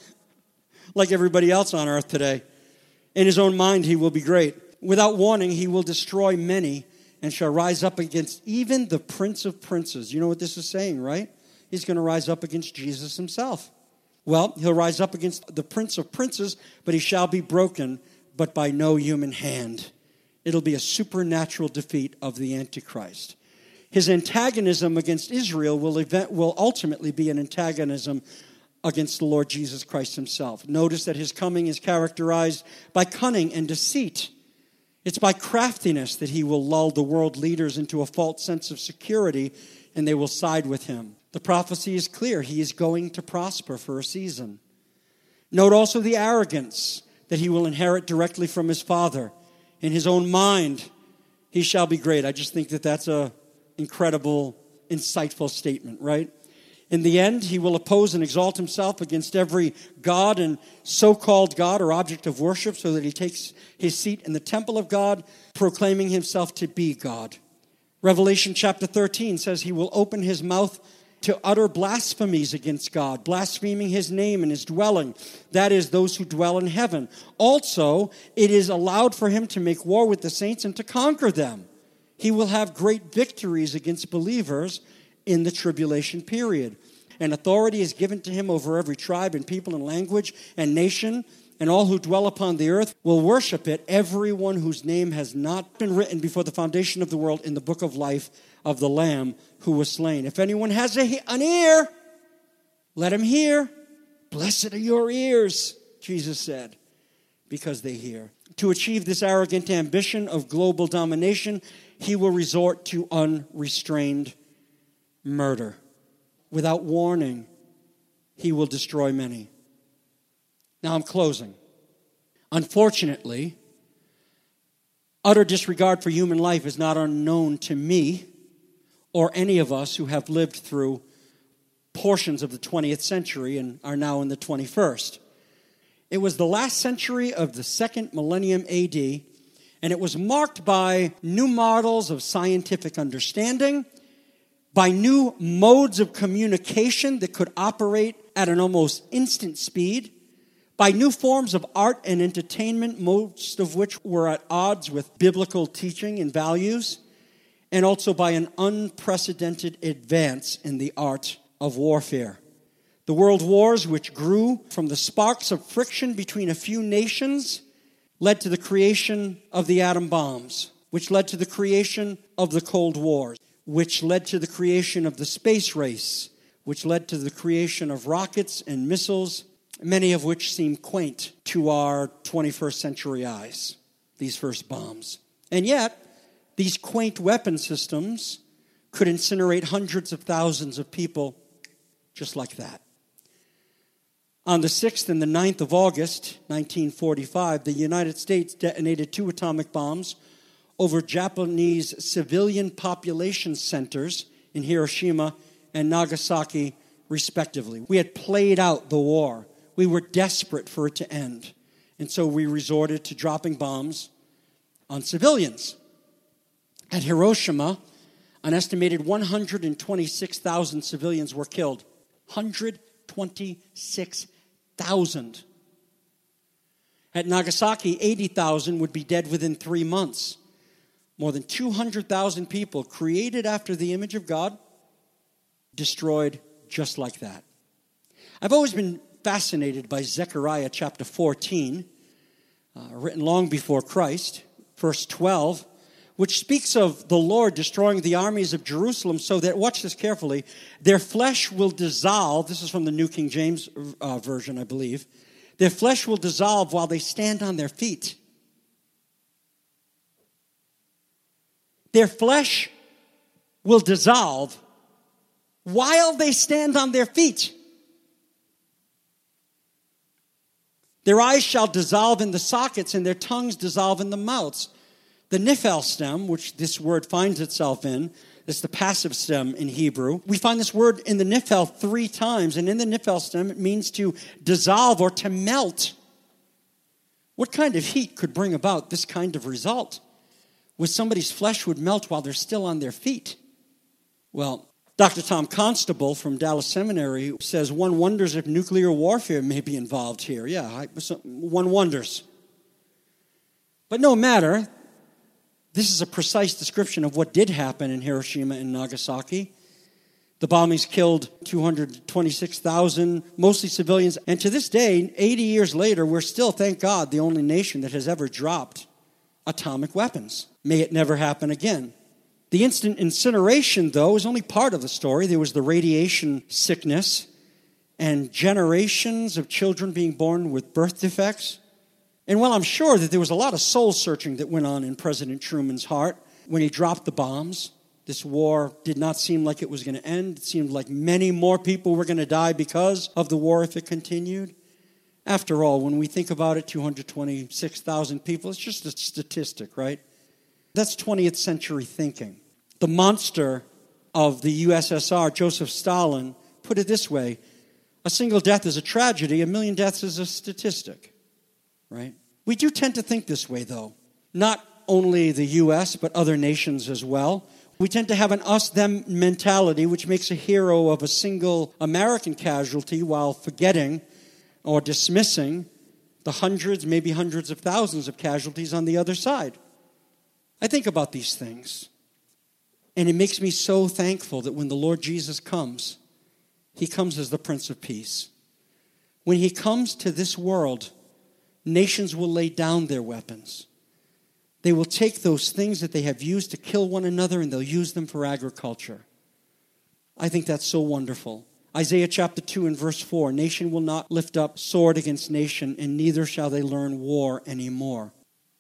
S2: Like everybody else on earth today. In his own mind he will be great. "Without warning he will destroy many and shall rise up against even the Prince of Princes." You know what this is saying, right? He's going to rise up against Jesus himself. Well, he'll rise up against the Prince of Princes, but he shall be broken, but by no human hand. It'll be a supernatural defeat of the Antichrist. His antagonism against Israel will, event, will ultimately be an antagonism against the Lord Jesus Christ himself. Notice that his coming is characterized by cunning and deceit. It's by craftiness that he will lull the world leaders into a false sense of security, and they will side with him. The prophecy is clear. He is going to prosper for a season. Note also the arrogance that he will inherit directly from his father. In his own mind, he shall be great. I just think that that's a incredible, insightful statement, right? In the end, he will oppose and exalt himself against every god and so-called God or object of worship, so that he takes his seat in the temple of God, proclaiming himself to be God. Revelation chapter thirteen says he will open his mouth to utter blasphemies against God, blaspheming his name and his dwelling, that is, those who dwell in heaven. Also, it is allowed for him to make war with the saints and to conquer them. He will have great victories against believers in the tribulation period. And authority is given to him over every tribe and people and language and nation, and all who dwell upon the earth will worship it, everyone whose name has not been written before the foundation of the world in the book of life of the Lamb who was slain. If anyone has a, an ear, let him hear. Blessed are your ears, Jesus said, because they hear. To achieve this arrogant ambition of global domination, he will resort to unrestrained murder. Without warning, he will destroy many. Now I'm closing. Unfortunately, utter disregard for human life is not unknown to me or any of us who have lived through portions of the twentieth century and are now in the twenty-first. It was the last century of the second millennium A D, and it was marked by new models of scientific understanding, by new modes of communication that could operate at an almost instant speed, by new forms of art and entertainment, most of which were at odds with biblical teaching and values, and also by an unprecedented advance in the art of warfare. The world wars, which grew from the sparks of friction between a few nations, led to the creation of the atom bombs, which led to the creation of the Cold War, which led to the creation of the space race, which led to the creation of rockets and missiles, many of which seem quaint to our twenty-first century eyes, these first bombs. And yet, these quaint weapon systems could incinerate hundreds of thousands of people just like that. On the sixth and the ninth of August, nineteen forty-five, the United States detonated two atomic bombs over Japanese civilian population centers in Hiroshima and Nagasaki, respectively. We had played out the war. We were desperate for it to end. And so we resorted to dropping bombs on civilians. At Hiroshima, an estimated one hundred twenty-six thousand civilians were killed. one hundred twenty-six thousand. At Nagasaki, eighty thousand would be dead within three months. More than two hundred thousand people created after the image of God, destroyed just like that. I've always been fascinated by Zechariah chapter fourteen, uh, written long before Christ, verse twelve, which speaks of the Lord destroying the armies of Jerusalem so that, watch this carefully, their flesh will dissolve. This is from the New King James uh, Version, I believe. Their flesh will dissolve while they stand on their feet. Their flesh will dissolve while they stand on their feet. Their eyes shall dissolve in the sockets, and their tongues dissolve in the mouths. The niphal stem, which this word finds itself in, is the passive stem in Hebrew. We find this word in the niphal three times, and in the niphal stem it means to dissolve or to melt. What kind of heat could bring about this kind of result? Where somebody's flesh would melt while they're still on their feet? Well, Doctor Tom Constable from Dallas Seminary says one wonders if nuclear warfare may be involved here. Yeah, I, one wonders. But no matter, this is a precise description of what did happen in Hiroshima and Nagasaki. The bombings killed two hundred twenty-six thousand, mostly civilians. And to this day, eighty years later, we're still, thank God, the only nation that has ever dropped atomic weapons. May it never happen again. The instant incineration, though, is only part of the story. There was the radiation sickness and generations of children being born with birth defects. And while I'm sure that there was a lot of soul-searching that went on in President Truman's heart when he dropped the bombs, this war did not seem like it was going to end. It seemed like many more people were going to die because of the war if it continued. After all, when we think about it, two hundred twenty-six thousand people, it's just a statistic, right? That's twentieth century thinking. The monster of the U S S R, Joseph Stalin, put it this way: a single death is a tragedy, a million deaths is a statistic, right? We do tend to think this way, though. Not only the U S, but other nations as well. We tend to have an us-them mentality, which makes a hero of a single American casualty while forgetting or dismissing the hundreds, maybe hundreds of thousands of casualties on the other side. I think about these things, and it makes me so thankful that when the Lord Jesus comes, he comes as the Prince of Peace. When he comes to this world, nations will lay down their weapons. They will take those things that they have used to kill one another, and they'll use them for agriculture. I think that's so wonderful. Isaiah chapter two and verse four, nation will not lift up sword against nation, and neither shall they learn war anymore.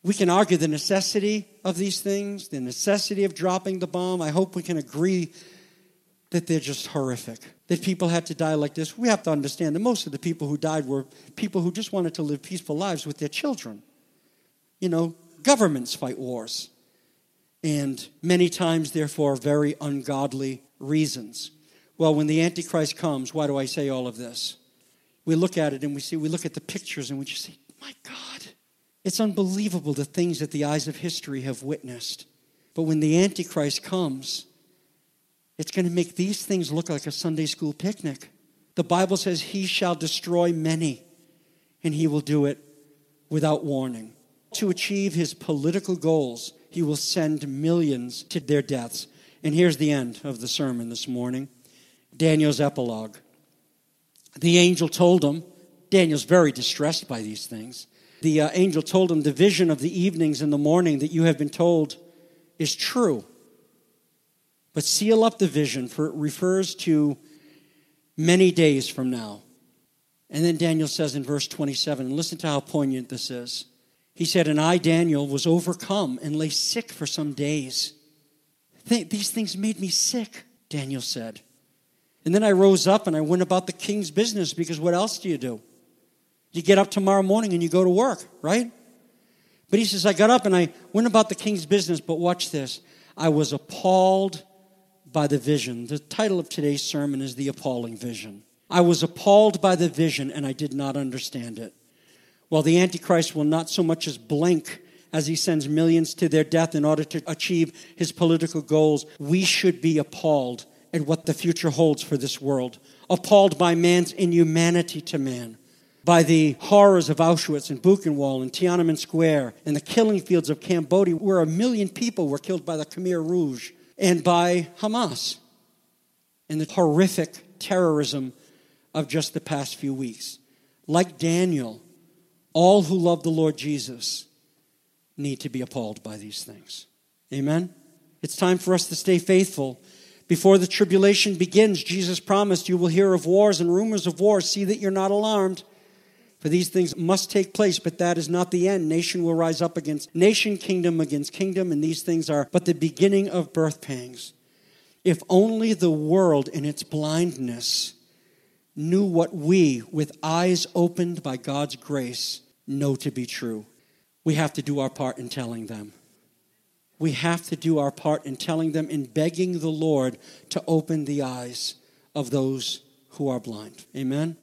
S2: We can argue the necessity of these things, the necessity of dropping the bomb. I hope we can agree that they're just horrific, that people had to die like this. We have to understand that most of the people who died were people who just wanted to live peaceful lives with their children. You know, governments fight wars. And many times, therefore, very ungodly reasons. Well, when the Antichrist comes, why do I say all of this? We look at it and we see, we look at the pictures and we just say, my God, it's unbelievable the things that the eyes of history have witnessed. But when the Antichrist comes, it's going to make these things look like a Sunday school picnic. The Bible says he shall destroy many, and he will do it without warning. To achieve his political goals, he will send millions to their deaths. And here's the end of the sermon this morning. Daniel's epilogue. The angel told him, Daniel's very distressed by these things. The uh, angel told him, the vision of the evenings and the morning that you have been told is true. But seal up the vision, for it refers to many days from now. And then Daniel says in verse twenty-seven, and listen to how poignant this is. He said, and I, Daniel, was overcome and lay sick for some days. Th- these things made me sick, Daniel said. And then I rose up and I went about the king's business, because what else do you do? You get up tomorrow morning and you go to work, right? But he says, I got up and I went about the king's business, but watch this. I was appalled by the vision. The title of today's sermon is The Appalling Vision. I was appalled by the vision and I did not understand it. Well, the Antichrist will not so much as blink as he sends millions to their death in order to achieve his political goals. We should be appalled at what the future holds for this world. Appalled by man's inhumanity to man. By the horrors of Auschwitz and Buchenwald and Tiananmen Square and the killing fields of Cambodia, where a million people were killed by the Khmer Rouge, and by Hamas and the horrific terrorism of just the past few weeks. Like Daniel, all who love the Lord Jesus need to be appalled by these things. Amen? It's time for us to stay faithful. Before the tribulation begins, Jesus promised, you will hear of wars and rumors of wars. See that you're not alarmed. For these things must take place, but that is not the end. Nation will rise up against nation, kingdom against kingdom, and these things are but the beginning of birth pangs. If only the world in its blindness knew what we, with eyes opened by God's grace, know to be true. We have to do our part in telling them. We have to do our part in telling them, in begging the Lord to open the eyes of those who are blind. Amen?